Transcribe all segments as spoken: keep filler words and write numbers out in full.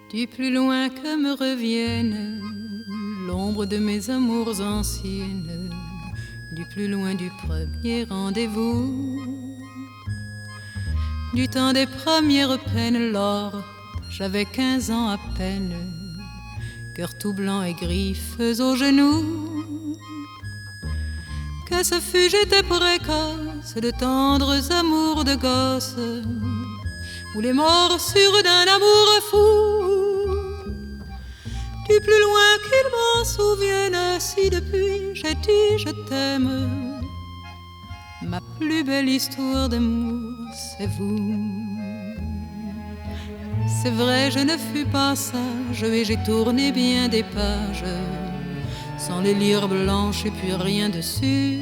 Du plus loin que me revienne l'ombre de mes amours anciennes, du plus loin du premier rendez-vous, du temps des premières peines, lors j'avais quinze ans à peine, cœur tout blanc et griffes aux genoux. Que ce fut, j'étais précoce, de tendres amours de gosse, ou les morsures d'un amour fou. Du plus loin qu'il m'en souvienne, si depuis j'ai dit je t'aime, ma plus belle histoire d'amour, c'est vous. C'est vrai, je ne fus pas sage et j'ai tourné bien des pages sans les lire blanches et puis rien dessus.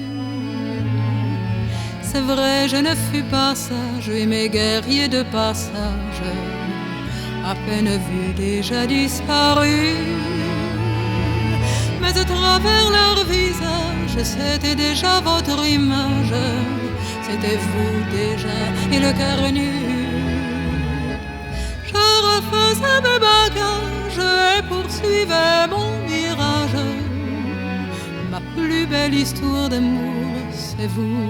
C'est vrai, je ne fus pas sage et mes guerriers de passage à peine vus déjà disparus. Mais à travers leur visage, c'était déjà votre image, c'était vous déjà et le cœur nu. Je refaisais mes bagages et poursuivais mon mirage. Ma plus belle histoire d'amour, c'est vous.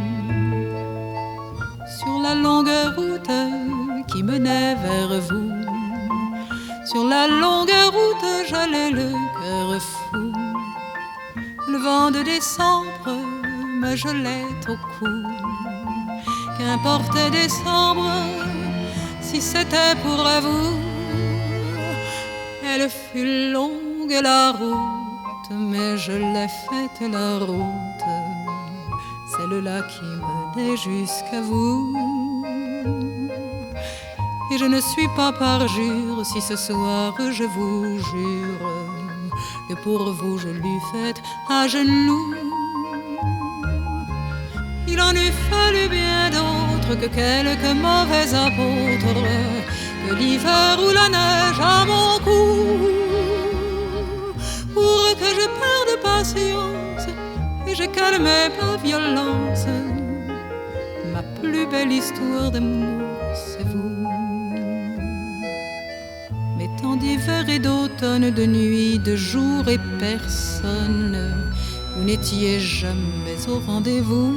Sur la longue route qui menait vers vous, sur la longue route j'allais le cœur fou. Le vent de décembre me gelait au cou. Qu'importe décembre si c'était pour vous. Elle fut longue la route, mais je l'ai faite la route, celle-là qui menait jusqu'à vous. Et je ne suis pas parjure si ce soir je vous jure que pour vous je l'eus faite à genoux. Il en eût fallu bien d'autres que quelques mauvais apôtres, que l'hiver ou la neige à mon cou, pour que je perde patience et je calmais ma violence. Ma plus belle histoire d'amour, c'est vous. Mais tant d'hiver et d'automne, de nuit, de jour et personne, vous n'étiez jamais au rendez-vous.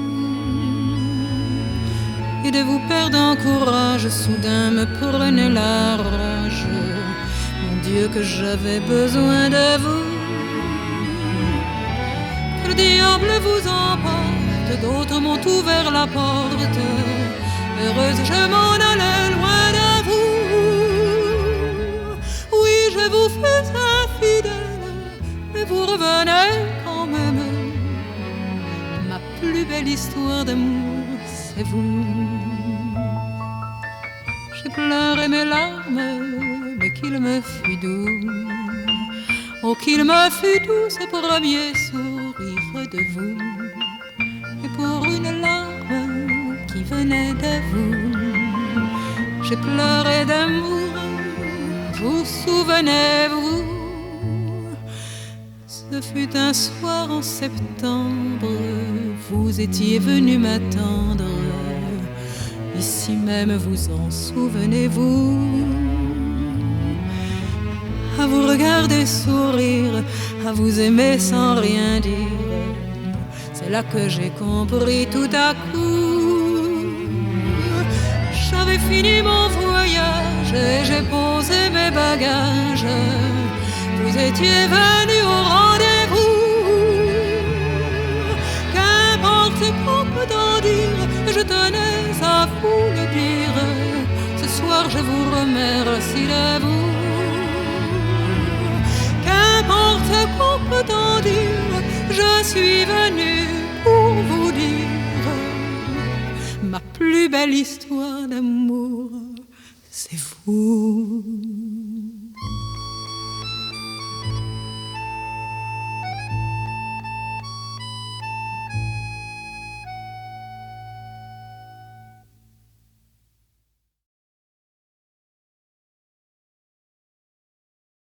Et de vous perdre en courage, soudain me prenait la rage. Mon Dieu, que j'avais besoin de vous. Que le diable vous emporte, d'autres m'ont ouvert la porte. Heureuse, je m'en allais loin de vous. Oui, je vous fais infidèle, mais vous revenez quand même. Ma plus belle histoire d'amour, c'est vous. J'ai pleuré mes larmes, mais qu'il me fut doux. Oh, qu'il me fut doux ce premier sourire de vous. Et pour une larme qui venait de vous, j'ai pleuré d'amour, vous souvenez-vous? Ce fut un soir en septembre, vous étiez venu m'attendre. Ici même, vous en souvenez-vous? À vous regarder sourire, à vous aimer sans rien dire, c'est là que j'ai compris tout à coup. J'avais fini mon voyage et j'ai posé mes bagages. Vous étiez venu au rendez-vous. Qu'importe ce qu'on peut en dire, je tenais à vous le dire. Ce soir je vous remercie de vous. Qu'importe ce qu'on peut en dire, je suis venu pour vous dire ma plus belle histoire d'amour, c'est vous.